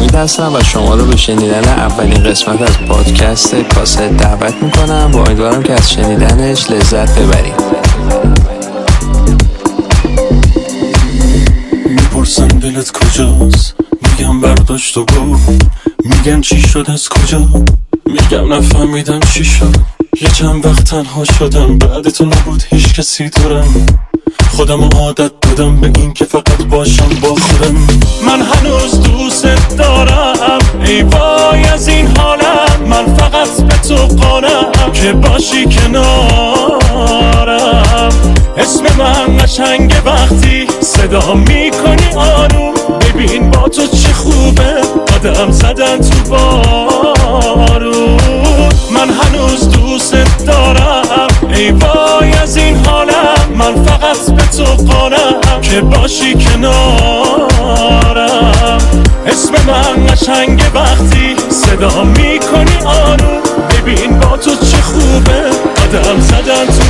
امید هستم و شما رو به شنیدن اولین قسمت از پادکست کاست دعوت میکنم و امیدوارم که از شنیدنش لذت ببرید. میپرسن دلت کجاست، میگم برداشت و برو. میگن چی شد از کجا، میگم نفهمیدم چی شد. یه چند وقت تنها شدم، بعد تو نبود هیچ کسی دورم. خودم عادت دادم به این که فقط باشم با خودم. من هنوز دوست دارم، ای وای از این حالم. من فقط به تو قانم که باشی کنارم. اسم من قشنگه وقتی صدا میکنی آروم. ببین با تو چه خوبه قدم زدن تو بارون. من هنوز دوست دارم، ای وای از این حالم. من فقط به تو قانم که باشی کنارم. اسم من قشنگه وقتی صدا میکنی آروم. ببین با تو چه خوبه قدم زدن تو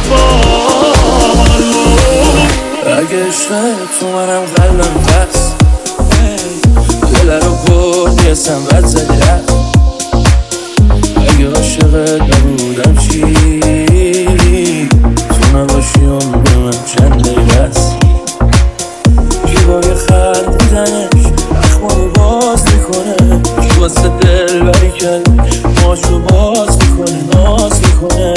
بارون. اگه عشق تو منم قلبم پس دل رو بردی اصلا بد زدی رفت. اگه عاشقت نبودم چی، تو نباشی عمر من چنده بس. جیبای خندیدنش اخمانو باز میکنه، کی واسه دل بری کرد ماشو باز میکنه، ناز میکنه.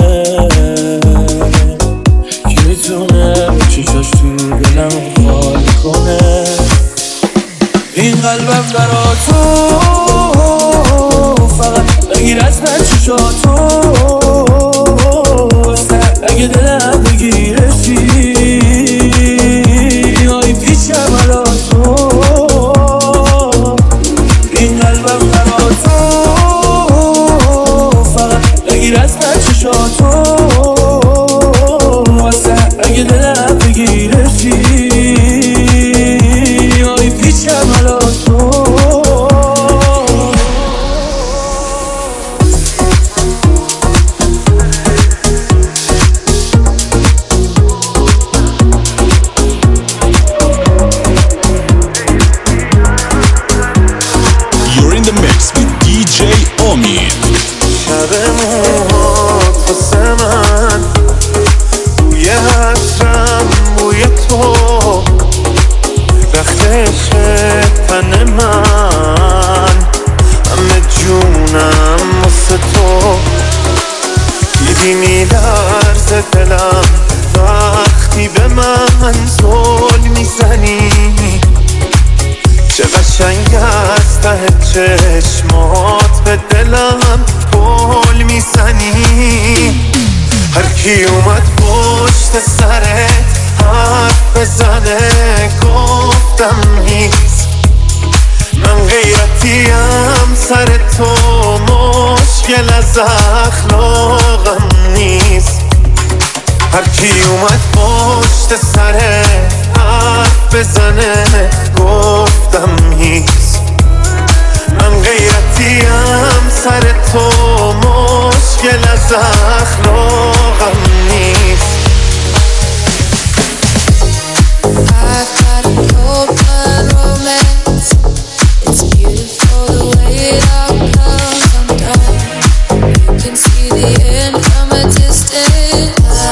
کی میتونه با چشاش تو دلم خالی کنه. این قلبم برا تو فقط بگیر از من چشاتو. اگه دلم بگیره چی، آی پیچم الان تو. این قلبم برا تو فقط بگیر از من چشاتو. اگه دلم بگیره چی، آی پیچم الان تو. You're in the mix with DJ Omid. شب موهات واسه من بوی عطرم، بوی تو رختش تن من. همه جونم واسه تو. دیدی میلرزه دلم وقتی به من زل میزنی. چه قشنگ از ته چشمات به دلم گل میزنی. هر کی اومد پشت سرت حرف بزنه گفتم نیست. من غیرتیم سر تو، مشکل از اخلاقم نیست. هر کی اومد پشت سرت حرف بزنه گفتم نیست. من غیرتیم سر تو، مشکل از اخلاقم نیست. I gotta hold my romance. It's beautiful the way it all comes undone. You can see the end from a distance.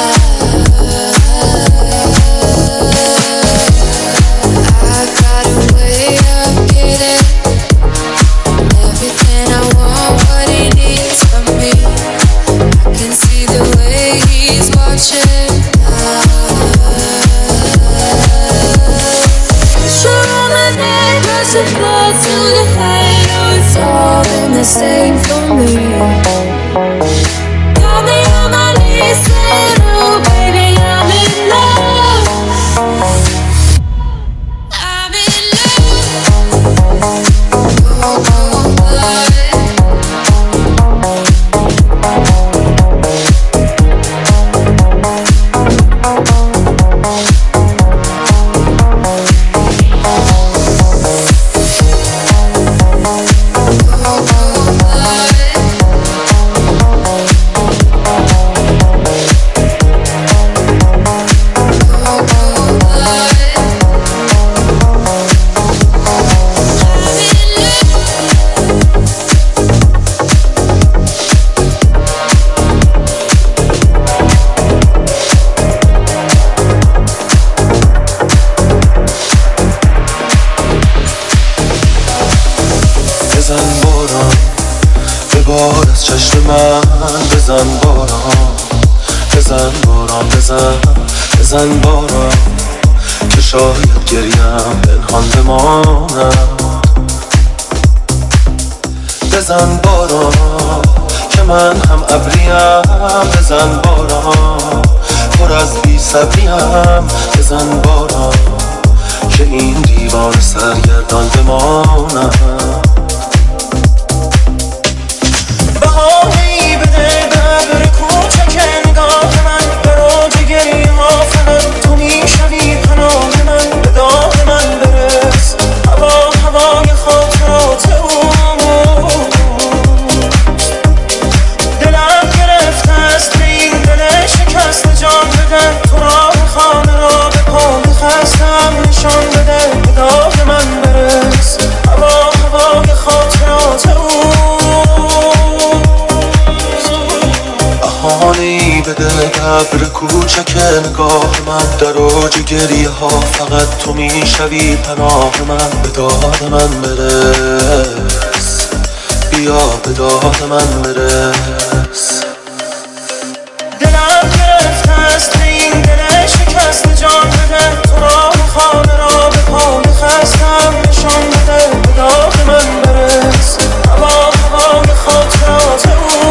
I got a way of getting everything I want, what he needs from me. I can see the way he's watching. Short on my neck, rushing blood to the head. Oh, it's all been the same for me. Got me on my knees saying, oh baby, I'm in love. I'm in love. Oh, oh, oh, oh. من بزن باران، بزن باران، بزن باران که شاید گریم پنهان بمانم. بزن باران که من هم ابریم، بزن باران پر از بی صبریم. بزن باران که این دیوار سرگردان بمانم. بهانه‌ای بده ببر کوچک نگاه من، برای گریه ها فقط تو میشوی پناه من. به داغ من برس هوای خاطرات او، دلم گرفته است به این دل شکست جان بده. تو راه خانه را به پا خستم نشان بده. به داغ من برس هوای خاطرات او. بهانه‌ای بده ابر کوچک نگاه من، در اوج گریه ها فقط تو میشوی پناه من. به داد من برس، بیا به داد من برس. دلم گرفته است به این دل شکست جان بده. تو راه خانه را به پا خستم نشان بده. به داد من برس هوای خاطرات او.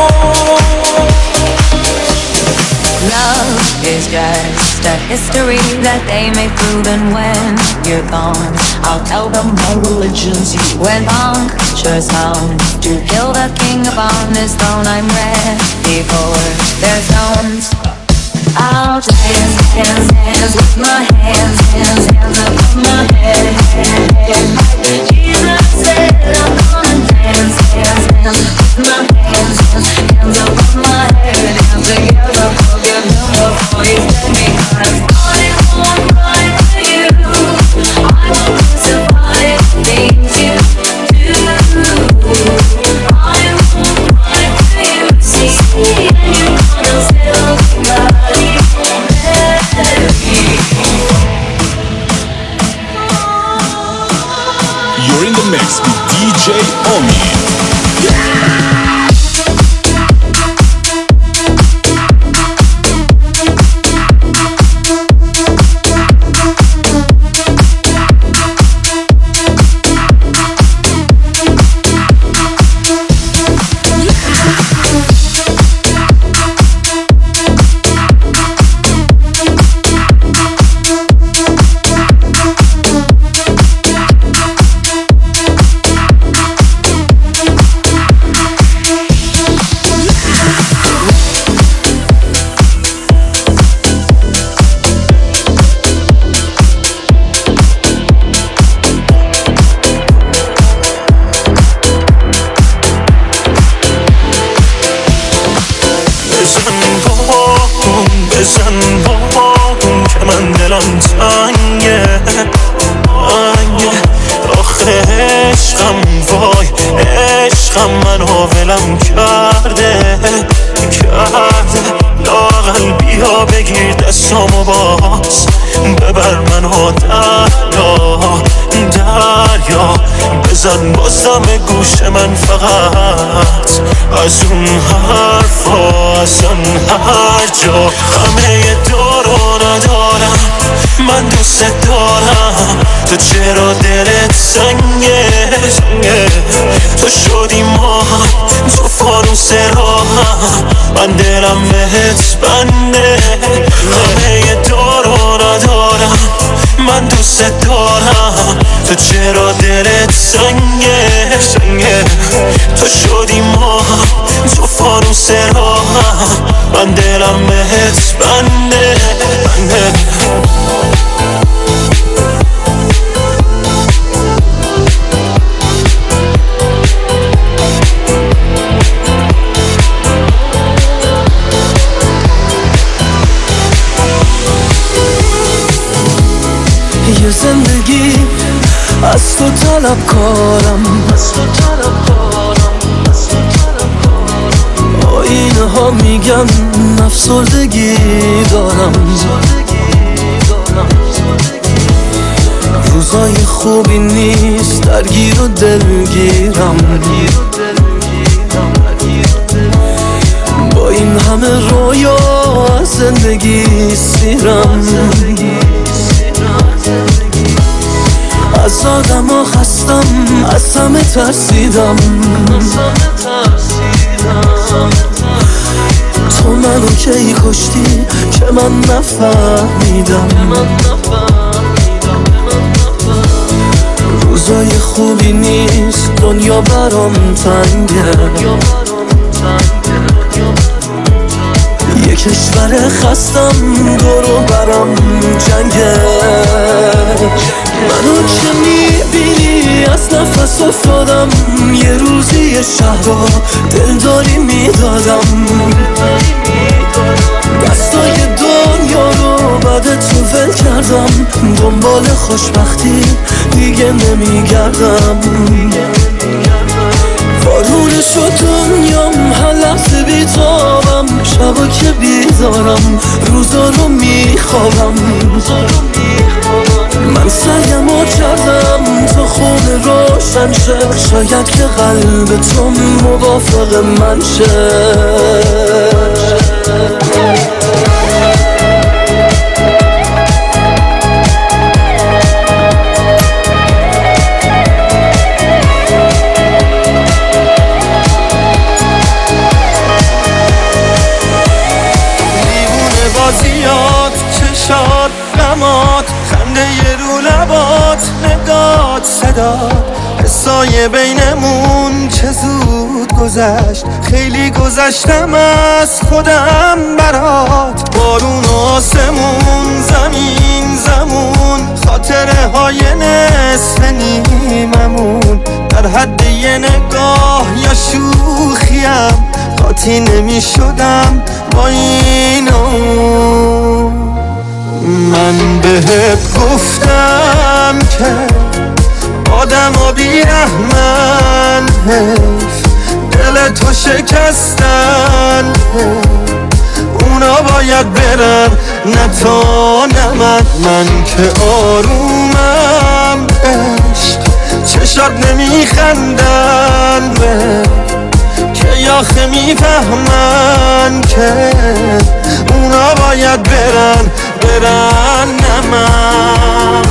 Love is just a history that they made through. Then when you're gone, I'll tell them my religion's you. When punctures sound to kill the king upon his throne, I'm ready for their stones. I'll dance, dance, dance with my hands, hands, hands above my head, head. Jesus said I'm gonna dance, dance, dance with my hands, hands, hands above my head. Hands together, forgive him before he's dead, because I won't cry for you. I won't crucify things you do. I won't cry for you, see, and you're gonna still love me. You're in the mix with DJ Omi. بزن بارون که من دلم تنگه، آخه عشقم وای عشقم منو ولم کرده لااقل بیا بگیر دستامو باز ببر منو دریا بزن بازم گوش من فقط از اون حرفا از اون هر جا همه دارو ندارم من دوست دارم تو چرا دلت سنگه تو شدی ما تو فانوس راهم من دلم بهت بنده همه دارو ندارم من دوست دارم تو چرا دلت سنگه تو شدی ما تو فانوس راهم من دلم بهت بنده یه زندگی از تو طلب کارم آینه ها میگن افسردگی دارم روزای خوبی نیست درگیر و دلگیرم این همه رویا از زندگی سیرم، از آدم ها خستم، از همه ترسیدم. تو منو کی کشتی که من نفهمیدم. روزای خوبی نیست، دنیا برام تنگه. یه کشور خستم، دورو برام جنگه. منو که میبینی از نفس افتادم، یه روزی یه شهرها دلداری میدادم. دستای دنیا رو بعد تو ول کردم، دنبال خوشبختی دیگه نمیگردم. بارونه شد دنیام، هر لحظه بیتابم، شبا که بیدارم، روزا رو میخوابم. من سعیمو کردم تو خونه روشن شه، شاید که قلب تو موافق من شه. بازیات، چشات، غمات، خنده یه رو لبات، نگات، صدات، حسای بینمون چه زود گذشت. خیلی گذشتم از خودم برات. بارون و آسمون، زمین زمون، خاطره های نصف نیممون، در حد یه نگاه یا شوخیم قاطی نمی شدم با اینو. من بهت گفتم که آدم ها بیرحمن، دل تو شکستن، اونا باید برن نه تو نه من. من که آرومم عشق، چشات نمیخندن که آخه میفهمن که اونا باید برن نه من.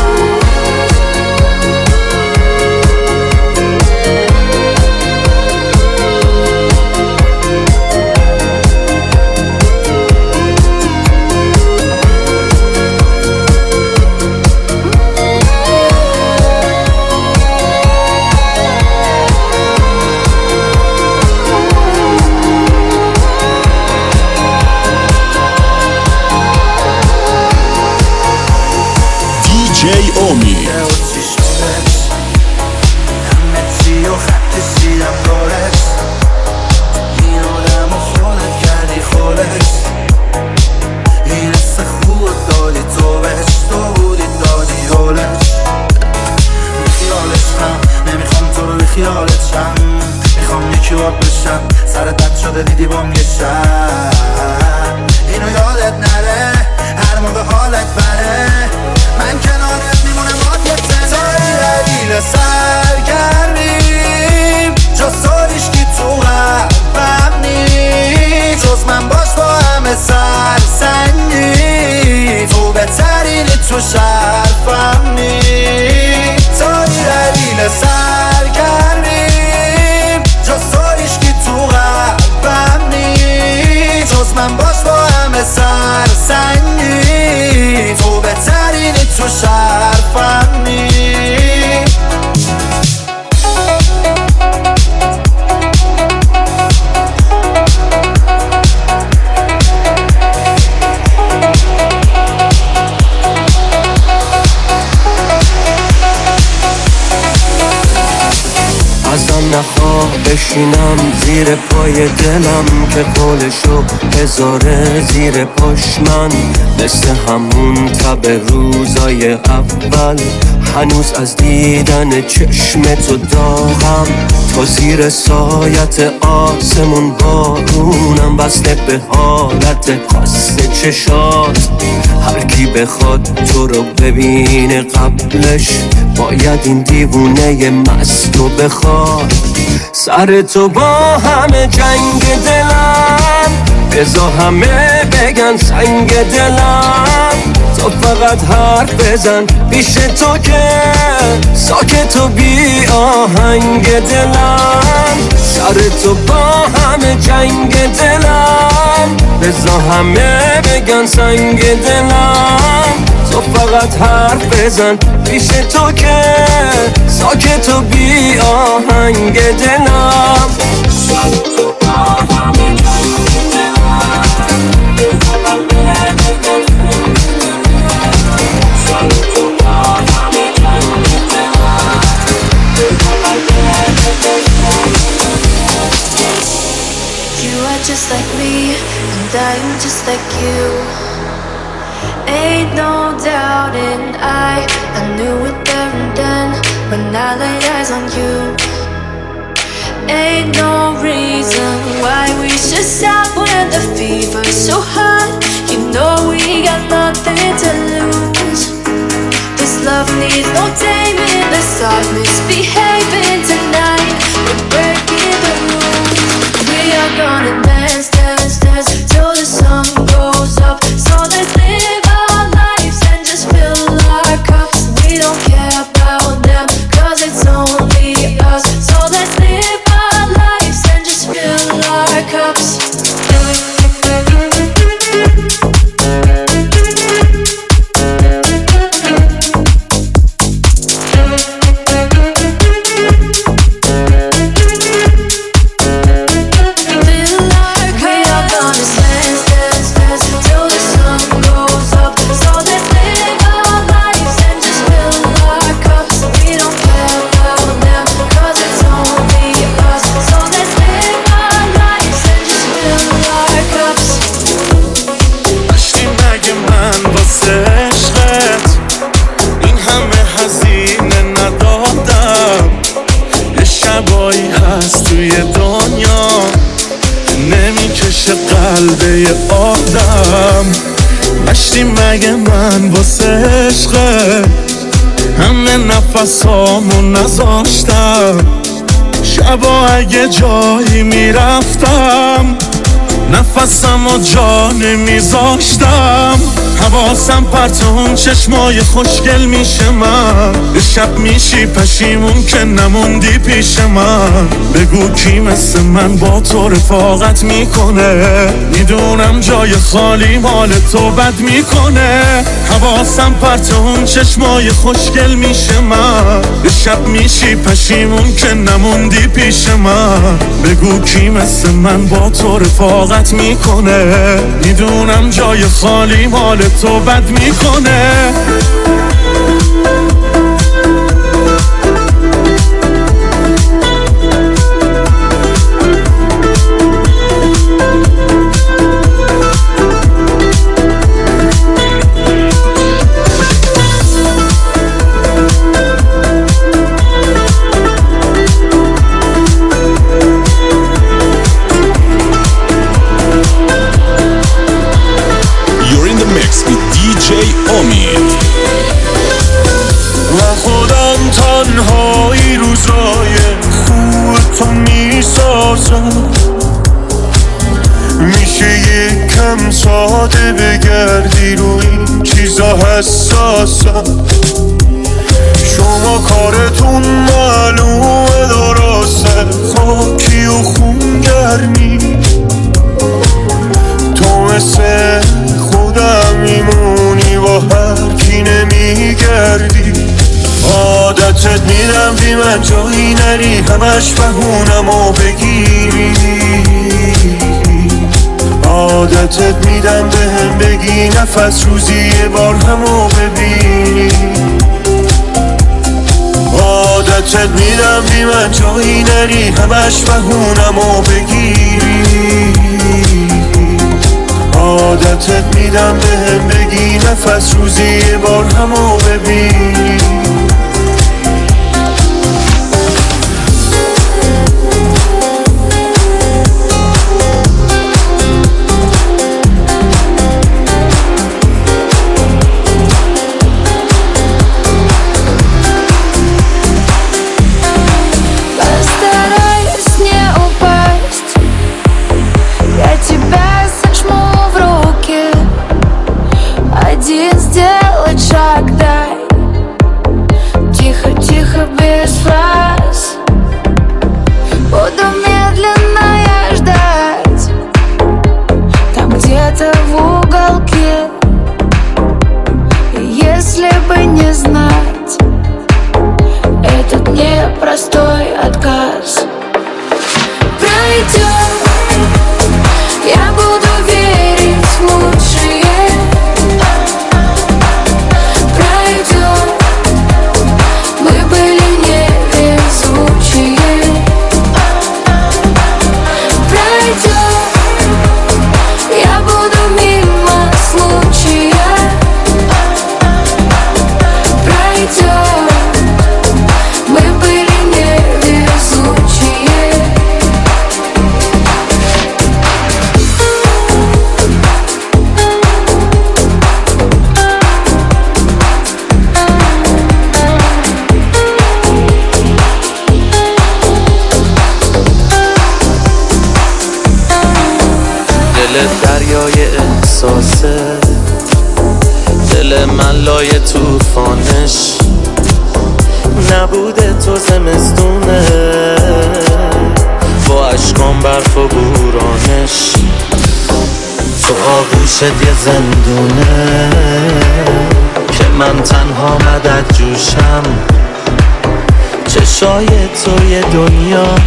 DJ Omi. همه چی و خط کشیدم دارش، این آدم و خودت کردی خودش. این حس خوب دادی تو بهش، تو بودی دادی حالش. بیخیالش هم نمیخوام تو رو بیخیالت شم، میخوام یکی بار بشم سرت بد شده دیدی بام یه شب. اینو یادت نره هر موقع حالت بره، من کنارت میمونم آدیت زنه. دیل سرگرمیم جز سالیش که تو قلبم نیست، جز من باش با همه سرسنگی، تو بهترینی تو شرفم نیست. دیل سرگرمیم جز سالیش که تو قلبم نیست، جز من باش با همه سرسنگی، تو بهترینی تو شرفم نیست. ازم نخواه بشینم زیر پای دلم، که قولشو بذاره زیر پاش. من مثل همون تب روزای اول، هنوز از دیدن چشم تو داغم. تو زیر سایت آسمون بارونم، بسته به حالت خسته چشات. هر کی بخواد تو رو ببینه قبلش، باید این دیوونه مستو بخواد. سر تو با همه جنگ دلم، بذار همه بگن سنگ دلم، تو فقط حرف بزن پیش تو که ساکت و بی آهنگ دلم، سر تو با همه جنگ دلم، بذار همه بگن سنگ دلم، تو فقط حرف بزن پیش تو که ساکت و بی آهنگ دلم. Just like me, and I'm just like you. Ain't no doubting, I knew it there and then when I laid eyes on you. Ain't no reason why we should stop when the fever's so hot. You know we got nothing to lose. This love needs no taming, let's start misbehaving tonight. We're breaking the rules. We are gonna dance, dance, dance till the sun goes up. So let's live our lives and just fill our cups. We don't care about them, cause it's only us. So let's live our lives and just fill our cups. مگه من واسه عشقت همه نفسامو نذاشتم، شبا اگه جایی میرفتم نفسمو جا نمیذاشتم. حواسم پرت اون چشمای خوشگل میشه، من به شب میشی پشیمون که نموندی پیش من. بگو کی مثل من با تو رفاقت میکنه، میدونم جای خالی مال تو بد میکنه. حواسم پرت اون چشمای خوشگل میشه، من به شب میشی پشیمون که نموندی پیش من. بگو کی مثل من با تو رفاقت میکنه، میدونم جای خالی مال تو بد میکنه. من خودم تنهایی روزای خوب تو میسازم، میشه یکم ساده بگردی رو این چیزا حساسم. شما کارتون معلومه درسته، خاکی و خونگرمی، تو مثل خودم میمونی با هر کی نمیگردی. عادتت میدم بی من جایی نری، همش بهونمو بگیری. عادتت میدم بهم بگی نفس روزی یه بار همو ببینی. عادتت میدم بی من جایی نری، همش بهونمو بگیری. عادتت میدم بهم بگی نفس روزی یه بار همو ببینی. Постараюсь не упасть, я тебя шаг дай. Тихо-тихо, без фраз. Буду медленно я ждать. Там где-то в уголке. И если бы не знать этот непростой отказ, пройдет, я буду верить в лучшее. Пройдет, мы были невезучие. Пройдет, я буду мимо случая. Пройдет, мы были невезучие. دل دریای احساسه، دل من لای توفانش. نبوده تو زمستونه، با عشقان برف و بورانش. تو آغوشت یه زندونه که من تنها مدد جوشم. چشای تو یه دنیاه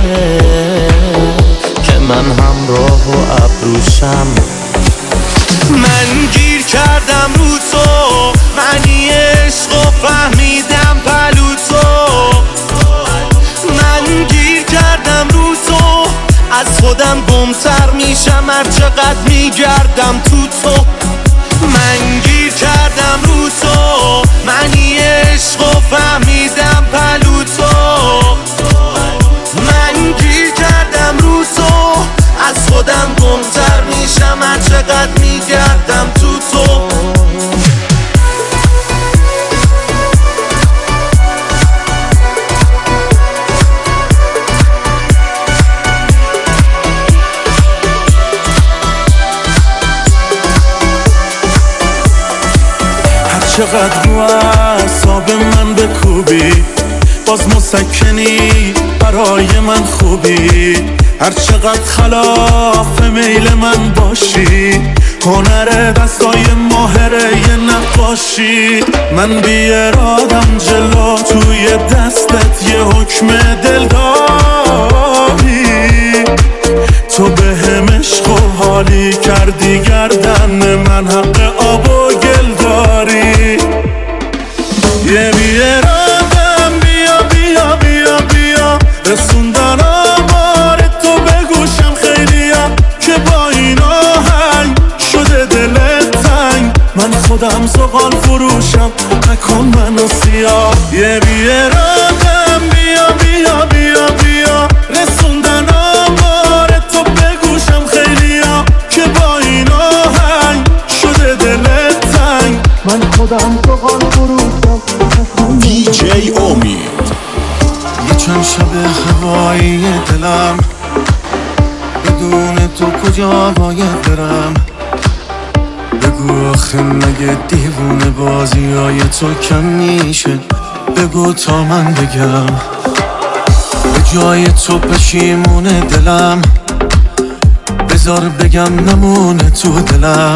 که من همراه و ابروشم. من گیر کردم رو تو، معنی عشق و فهمیدم پلو تو. من گیر کردم رو تو، از خودم گمتر میشم هر چقدر میگردم تو تو. من گیر کردم رو تو، معنی عشق و فهمیدم پلو تو. من گیر کردم رو تو، از خودم گمتر میشم هر چقدر میگردم تو تو. هر چقدر رو اعصاب من بکوبی، باز مسکنی برای من خوبی. هر چقدر خلاف میل من باشی، هنر دستای ماهره یه نقاشی. من بی ارادم جلو، توی دستت یه حکم دل داری. تو به هم عشق و حالی کردی، گردن من حق آب و گل داری. یه بی ارادم، بیا بیا بیا بیا، رسوندن آمار تو به گوشم خیلیا. که با این آهنگ شده دلت تنگ، من خودم زغال فروشم، نکن منو سیاه. یه بی ارادم، بیا بیا بیا بیا، رسوندن آمار تو به گوشم خیلیا. که با این آهنگ شده دلت تنگ، من خودم زغال فروشم. دیجی امید. یه چند شب هوایی دلم، بدون تو کجا باید برم؟ بگو آخه مگه دیوونه بازی های تو کم میشه؟ بگو تا من بگم. به جای تو پشیمونه دلم، بذار بگم نمونه تو دلم.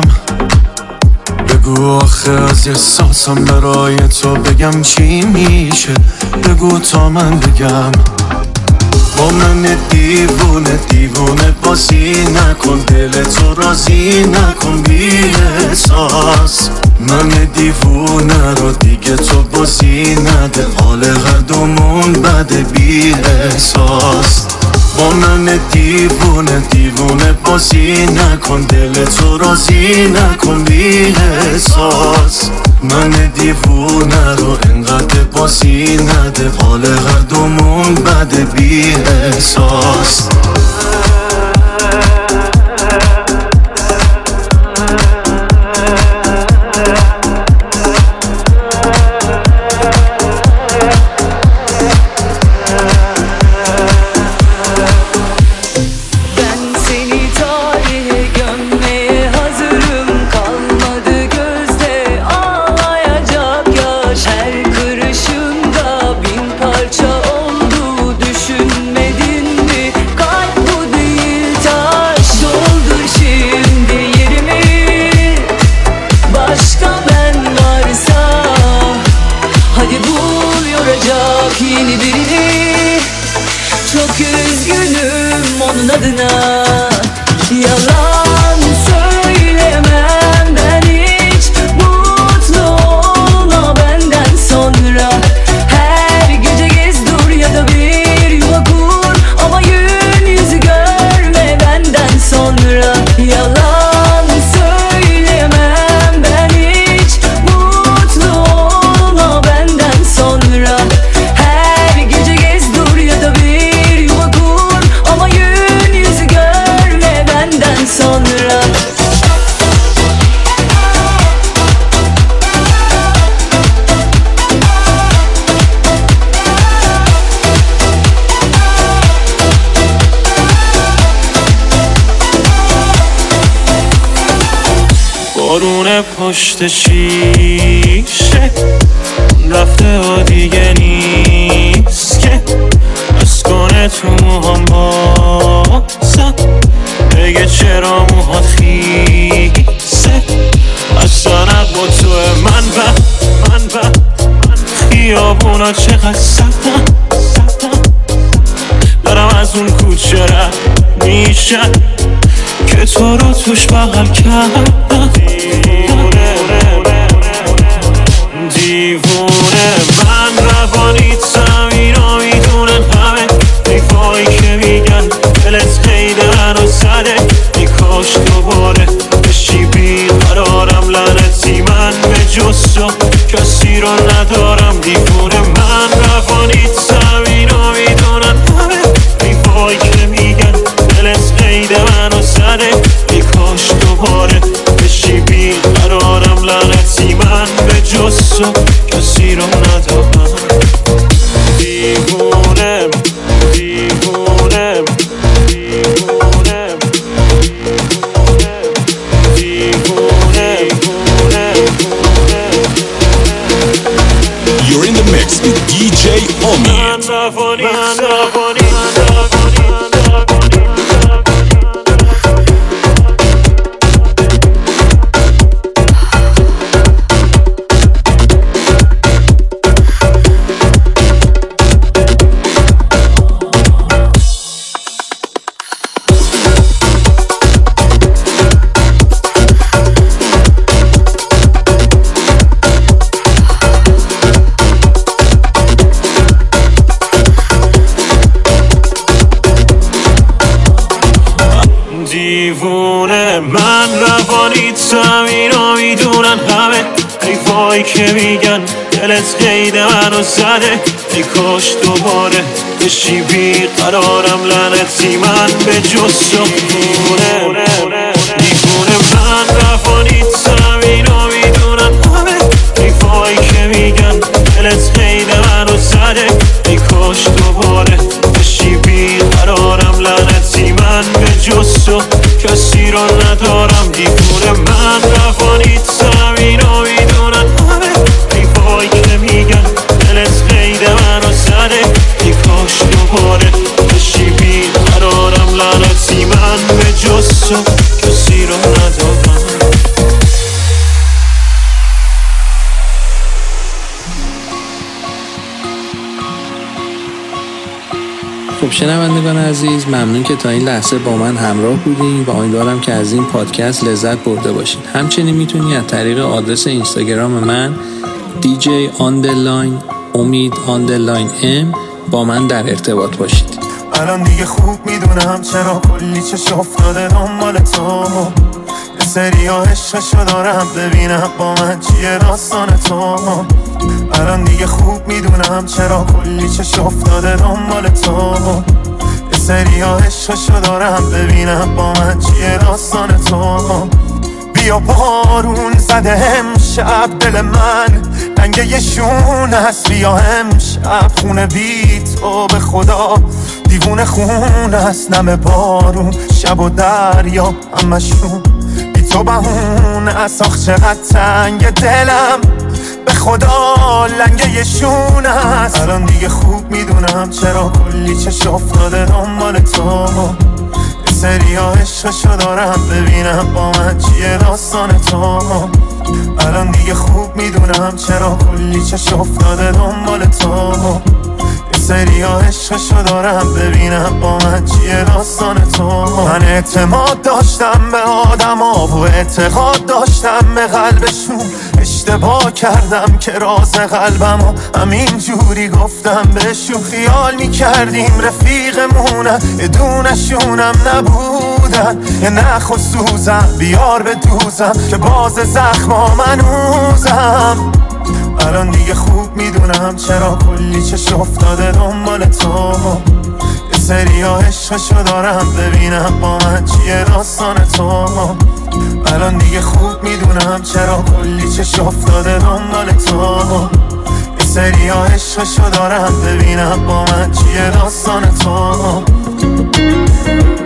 بگو آخه از احساسم برای تو بگم چی میشه؟ بگو تا من بگم. با من دیوونه دیوونه بازی نکن، دل تو راضی نکن بی احساس. من دیوونه رو دیگه تو بازی نده، حال هر دومون بده بی احساس. با من دیوونه دیوونه بازی نکن، دل تو راضی نکن بی احساس. من دیوونه رو انقدر بازی نده، حال هر دومون بده بی احساس. Hazırım kalmadı gözde ağlayacak بارون پشت شیشه رفته و دیگه نیست که بس کنه تو موهام بازم بگه چرا موهات خیسه اصلا با تو من خیابونا چقدر سفتم دارم از اون کوچه رد میشم که تو رو توش بغل کردم دیوونه من روانیتم اینو میدونن همه حیفایی که میگن دلت قید منو زده میکاش دوباره بشی بیقرارم لعنتی من به جز تو کسی رو ندارم دیوونه من روانیتم اینو میدونن همه حیفایی که میگن دلت قید منو زده میکاش دوباره بشی بیقرارم لعنتی من به جز تو کسی رو ندارم دیوونم دیوونم دیوونم دیوونم You're in the mix with DJ Omi. دیوونه من روانیتم اینو میدونن همه حیفایی که میگن دلت قید منو زده ای کاش دوباره بشی بیقرارم لعنتی من به جز تو دیوونه من روانیتم اینو میدونن همه حیفایی که میگن دلت قید منو زده ای کاش دوباره بشی بیقرارم لعنتی من به جز تو کسی رو ندارم دیوونه من روانیتم اینو میدونن همه حیفایی که میگن دلت قید منو زده ای کاش دوباره بشی بیقرارم لعنتی من به جز تو کسی رو ندارم خب شنوندگان عزیز، ممنون که تا این لحظه با من همراه بودین و امیدوارم که از این پادکست لذت برده باشین. همچنین میتونی از طریق آدرس اینستاگرام من DJ_Omid_M با من در ارتباط باشید. الان دیگه خوب میدونم چرا کلی چش افتاده دنبال تو یه سری ها عشقشو دارم ببینم با من چیه داستان تو الان دیگه خوب میدونم چرا کلی چش افتاده دنبال تو یه سری ها عشقشو دارم ببینم با من چیه داستان تو بیا بارون زده امشب دل من رنگ یه شون هست بیا امشب خونه بی تو به خدا دیوونه خون هست نم بارون شب و دریا همشون بی تو بهون از آخ چقدر تنگ دلم به خدا لنگ یه شون هست الان دیگه خوب میدونم چرا کلی چش افتاده دنبال تو یه سری ها عشقشو دارم ببینم با من چیه داستان تو الان دیگه خوب میدونم چرا کلی چش افتاده دنبال تو یه سری ها عشقشو دارم ببینم با من چیه داستان تو من اعتماد داشتم به آدم ها و اعتقاد داشتم به قلبشون اشتباه کردم که راز قلبم و همین جوری گفتم بهشون خیال میکردیم رفیقمونن یه دونشونم نبودن یه نخ و سوزم بیار به دوزم که باز زخما منوزم الان دیگه خوب میدونم چرا کلی چش افتاده دنبال تو یه سری ها عشقشو دارم ببینم با من چیه داستان تو الان دیگه خوب میدونم چرا کلی چش افتاده دنبال تو یه سری ها عشقشو دارم ببینم با من چیه داستان تو